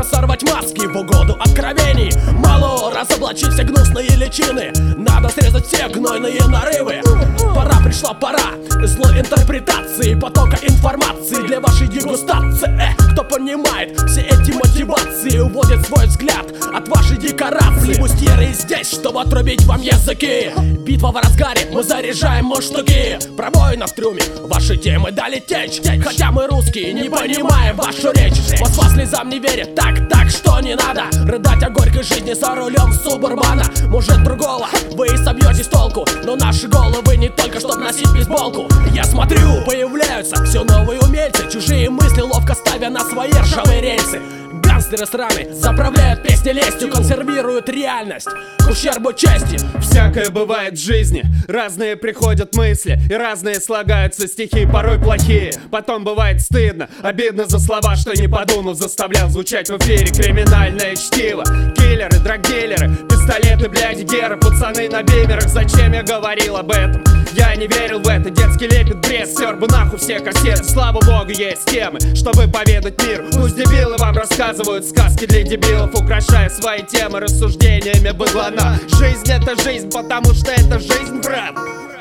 Время сорвать маски в угоду откровений. Мало разоблачить все гнусные личины, надо срезать все гнойные нарывы. Пришла пора злой интерпретации потока информации для вашей дегустации. Кто понимает все эти мотивации, уводит свой взгляд от вашей декорации. Бустьеры здесь, чтобы отрубить вам языки. Битва в разгаре, мы заряжаем муштуки. Про воина в трюме, ваши темы дали течь. Хотя мы русские, не понимаем вашу речь. Москва слезам не верит, так, что не надо рыдать о горькой жизни за рулем субурбана. Может другого, вы и собьетесь с толку, но наши головы не только чтоб носить бейсболку. Я смотрю, появляются все новые умельцы, чужие мысли ловко ставя на свои ржавые рельсы. Гангстеры страны заправляют песни лестью, консервируют реальность к ущербу чести. Всякое бывает в жизни, разные приходят мысли и разные слагаются стихи, порой плохие. Потом бывает стыдно, обидно за слова, что не подумал, заставлял звучать в эфире криминальное чтиво. Киллеры, драгдилеры, пистолеты, блядь, геры, пацаны на бимерах. Зачем я говорил об этом? Я не верил в это, детский лепет, бред, стер бы нахуй все кассеты. Слава богу, есть темы, чтобы поведать миру. Пусть дебилы вам рассказывают сказки для дебилов, украшая свои темы рассуждениями быдлана. Жизнь это жизнь, потому что это жизнь, брат.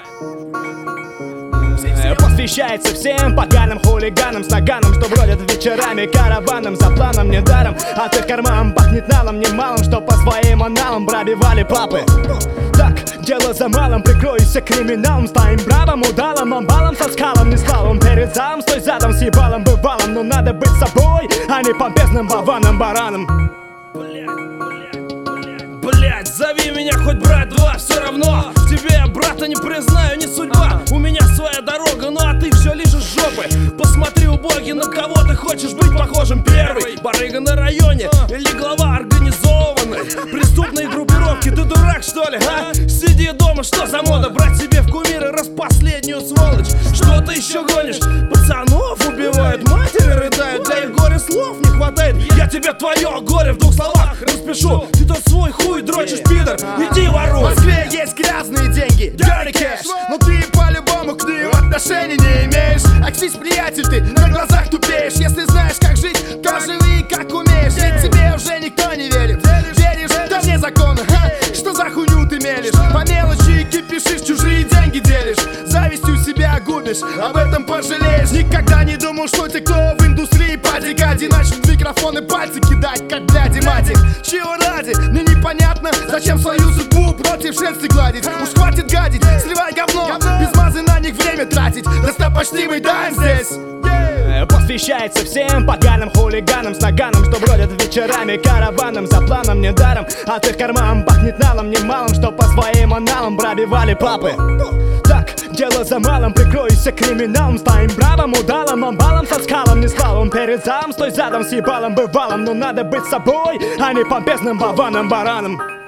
Посвящается всем поганым хулиганам с наганом, что бродят вечерами караваном за планом недаром. От их карман пахнет налом немалым, что по своим аналам пробивали папы. Так, дело за малым, прикройся криминалом, станем бравым, удалым, амбалом со скалом, не славом перед залом, стой задом с ебалом бывалом. Но надо быть собой, а не помпезным баваном-бараном. Блять, зови меня хоть брат два, все равно тебе я брата не признаю, не судьба. У меня своя дорога, ну а ты все лижешь жопы. Посмотри, убогий, на кого ты хочешь быть похожим. Первый барыга на районе или глава организованной преступной группировки. Ты дурак, что ли, а? Сиди дома, что за мода? Брать себе в кумиры раз последнюю сволочь. Что ты еще гонишь? Пацанов убивают, матери рыдают, для их горя слов не хватает. Я тебе твое горе в двух словах распишу. Ты тот свой хуй дрочишь, пидор, иди воруй. В Москве есть грязные деньги, dirty cash, но ты по-любому к ним отношений не имеешь. Аксись, приятель, ты на глазах тупеешь. Если знаешь, как жить, то живи, как умеешь. Ведь тебе уже никто не верит. Веришь, да вне закона, что за хуйню ты мелешь? По мелочи кипишишь, чужие деньги делишь, завистью себя губишь, об этом пожалеешь. Никогда не думал, что те, кто в индустрии по декаде, начнут в микрофоны пальцы кидать, как бляди мать их. Чего ради? Мне непонятно, зачем свою судьбу против шерсти гладить. Уж хватит гадить, сливай говно, без мазы на них время тратить. Достопочтимый даем здесь. Посвящается всем поганым хулиганам с наганом, что бродят вечерами караваном за планом недаром. От их карман пахнет налом немалым, что по своим аналам пробивали папы. Так, дело за малым, прикройся криминалом, станем бравым, удалым, амбалом со скалом, не славом перед залом, стой задом с ебалом бывалом. Но надо быть собой, а не помпезным баваном-бараном.